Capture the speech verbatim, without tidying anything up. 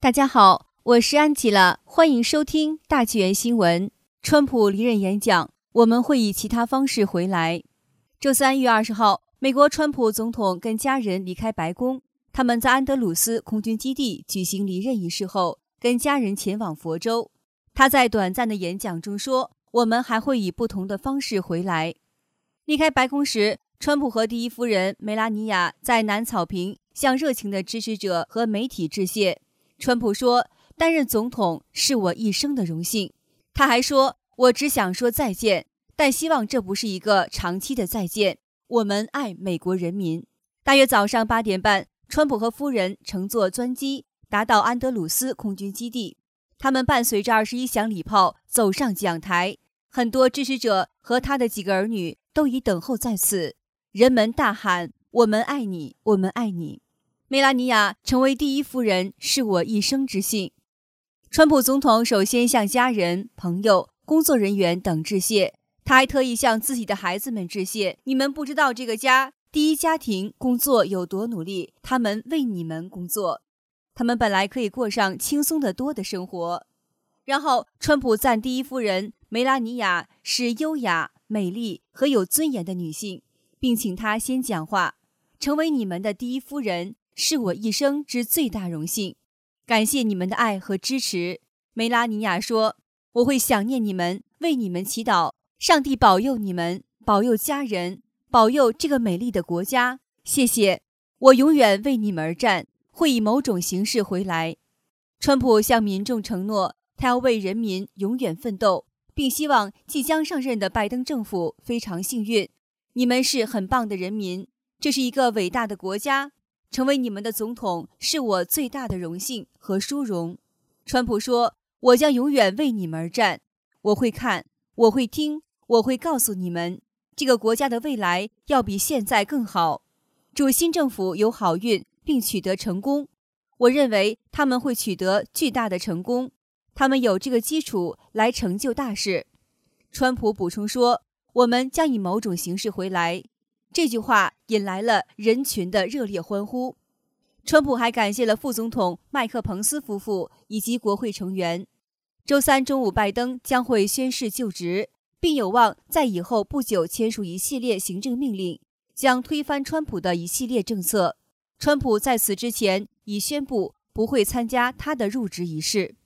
大家好，我是安吉拉，欢迎收听大纪元新闻。川普离任演讲，我们会以其他方式回来。周三一月二十号，美国川普总统跟家人离开白宫，他们在安德鲁斯空军基地举行离任仪式后，跟家人前往佛州。他在短暂的演讲中说，我们还会以不同的方式回来。离开白宫时，川普和第一夫人梅拉尼亚在南草坪向热情的支持者和媒体致谢。川普说，担任总统是我一生的荣幸。他还说，我只想说再见，但希望这不是一个长期的再见。我们爱美国人民。大约早上八点半，川普和夫人乘坐专机达到安德鲁斯空军基地，他们伴随着二十一响礼炮走上讲台，很多支持者和他的几个儿女都已等候在此。人们大喊，我们爱你，我们爱你。梅拉尼亚成为第一夫人是我一生之幸。川普总统首先向家人、朋友、工作人员等致谢，他还特意向自己的孩子们致谢。你们不知道这个家第一家庭工作有多努力，他们为你们工作。他们本来可以过上轻松得多的生活。然后川普赞第一夫人梅拉尼亚是优雅、美丽和有尊严的女性，并请她先讲话。成为你们的第一夫人是我一生之最大荣幸，感谢你们的爱和支持。梅拉尼亚说，我会想念你们，为你们祈祷，上帝保佑你们，保佑家人，保佑这个美丽的国家。谢谢，我永远为你们而战，会以某种形式回来。川普向民众承诺，他要为人民永远奋斗，并希望即将上任的拜登政府非常幸运。你们是很棒的人民，这是一个伟大的国家。成为你们的总统是我最大的荣幸和殊荣。川普说，我将永远为你们而战，我会看，我会听，我会告诉你们，这个国家的未来要比现在更好。祝新政府有好运并取得成功。我认为他们会取得巨大的成功，他们有这个基础来成就大事。川普补充说，我们将以某种形式回来。这句话引来了人群的热烈欢呼。川普还感谢了副总统麦克彭斯夫妇以及国会成员。周三中午，拜登将会宣誓就职，并有望在以后不久签署一系列行政命令，将推翻川普的一系列政策。川普在此之前已宣布不会参加他的入职仪式。